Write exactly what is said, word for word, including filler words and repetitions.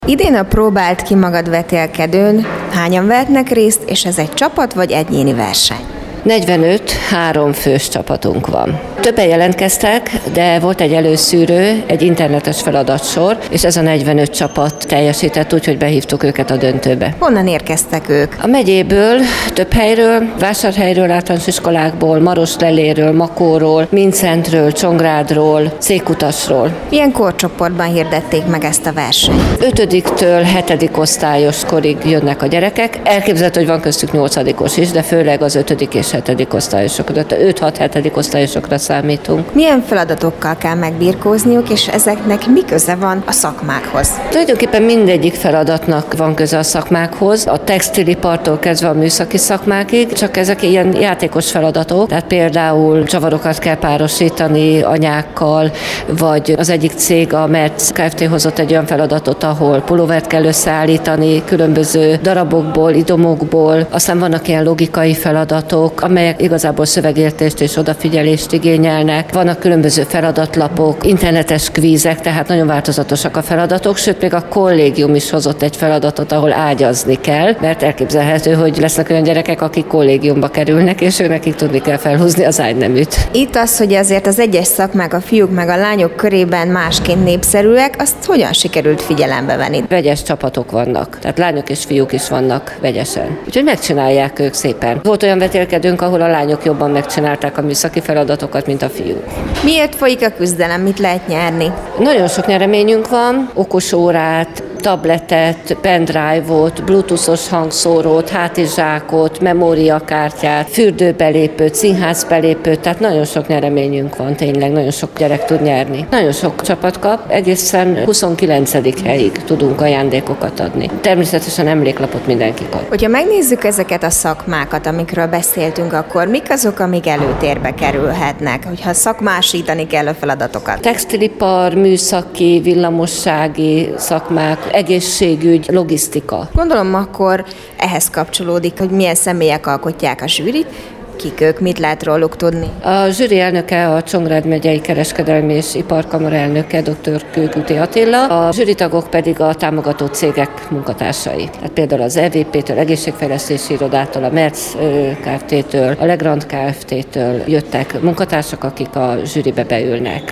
Idén a Próbáld ki magad vetélkedőn hányan vehetnek részt, és ez egy csapat vagy egyéni verseny? negyvenöt három fős csapatunk van. Többen jelentkeztek, de volt egy előszűrő, egy internetes feladatsor, és ez a negyvenöt csapat teljesített úgy, hogy behívtuk őket a döntőbe. Honnan érkeztek ők? A megyéből, több helyről, Vásárhelyről, általános iskolákból, Marosleléről, Makóról, Mincentről, Csongrádról, Cékutasról. Milyen korcsoportban hirdették meg ezt a versenyt? ötödiktől hetedik osztályos korig jönnek a gyerekek. Elképzelhető, hogy van köztük nyolcadikos is, de főleg az ötödik és hetedik osztályosok. De öt-hat-hetedik osztályosokra számítunk. Milyen feladatokkal kell megbirkózniuk, és ezeknek mi köze van a szakmákhoz? Tulajdonképpen mindegyik feladatnak van köze a szakmákhoz, a textilipartól kezdve a műszaki szakmákig, csak ezek ilyen játékos feladatok, tehát például csavarokat kell párosítani anyákkal, vagy az egyik cég, a Merc Kft. Hozott egy olyan feladatot, ahol pulóvert kell összeállítani különböző darabokból, idomokból, aztán vannak ilyen logikai feladatok, amelyek igazából szövegértést és odafigyelést igényelnek. Vannak különböző feladatlapok, internetes kvízek, tehát nagyon változatosak a feladatok, sőt még a kollégium is hozott egy feladatot, ahol ágyazni kell, mert elképzelhető, hogy lesznek olyan gyerekek, akik kollégiumba kerülnek, és nekik tudni kell felhúzni az ágyneműt. Itt az, hogy azért az egyes szakmák a fiúk meg a lányok körében másként népszerűek, azt hogyan sikerült figyelembe venni? Vegyes csapatok vannak, tehát lányok és fiúk is vannak vegyesen. Úgyhogy megcsinálják ők szépen. Volt olyan vetélkedőnk, ahol a lányok jobban megcsinálták a műszaki feladatokat, mint a fiúk. Miért folyik a küzdelem? Mit lehet nyerni? Nagyon sok nyereményünk van, okos órát, tabletet, pendrive-ot, bluetoothos hangszórót, hátizsákot, memóriakártyát, fürdőbelépőt, színházbelépőt, tehát nagyon sok nyereményünk van, tényleg nagyon sok gyerek tud nyerni. Nagyon sok csapat kap, egészen huszonkilencedik helyig tudunk ajándékokat adni. Természetesen emléklapot mindenki kap. Hogyha megnézzük ezeket a szakmákat, amikről beszéltünk, akkor mik azok, amik előtérbe kerülhetnek, hogyha szakmásítani kell a feladatokat? Textilipar, műszaki, villamossági szakmák, egészségügy, logisztika. Gondolom akkor ehhez kapcsolódik, hogy milyen személyek alkotják a zsűrit, kik ők, mit lehet róluk tudni? A zsűri elnöke a Csongrád megyei kereskedelmi és iparkamara elnöke, dr. Kőküti Attila, a zsűritagok pedig a támogató cégek munkatársai. Tehát például az é vé pé-től, egészségfejlesztési irodától, a Merc Kft-től, a Legrand Kft-től jöttek munkatársak, akik a zsűribe beülnek.